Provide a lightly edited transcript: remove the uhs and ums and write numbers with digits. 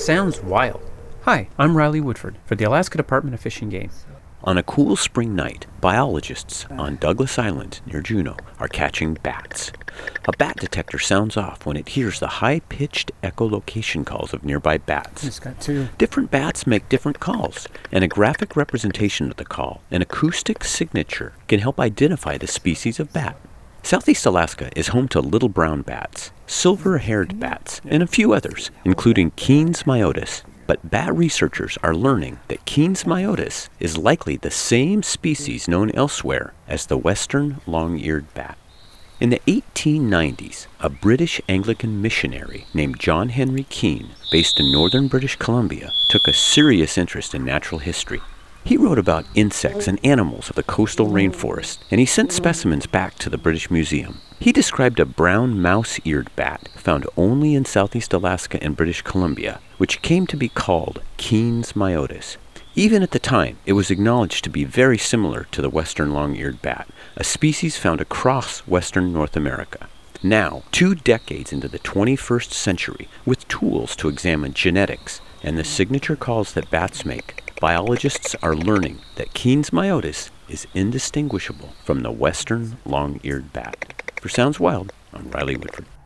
sounds wild. Hi, I'm Riley Woodford for the Alaska Department of Fish and Game. On a cool spring night, biologists on Douglas Island near Juneau are catching bats. A bat detector sounds off when it hears the high-pitched echolocation calls of nearby bats. It's got two. Different bats make different calls, and a graphic representation of the call, an acoustic signature, can help identify the species of bat. Southeast Alaska is home to little brown bats, silver-haired bats, and a few others, including Keen's myotis. But bat researchers are learning that Keen's myotis is likely the same species known elsewhere as the western long-eared bat. In the 1890s, a British Anglican missionary named John Henry Keen, based in northern British Columbia, took a serious interest in natural history. He wrote about insects and animals of the coastal rainforest, and he sent specimens back to the British Museum. He described a brown mouse-eared bat found only in Southeast Alaska and British Columbia, which came to be called Keen's myotis. Even at the time, it was acknowledged to be very similar to the western long-eared bat, a species found across western North America. Now, 2 decades into the 21st century, with tools to examine genetics and the signature calls that bats make, biologists are learning that Keen's myotis is indistinguishable from the western long-eared bat. For Sounds Wild, I'm Riley Woodford.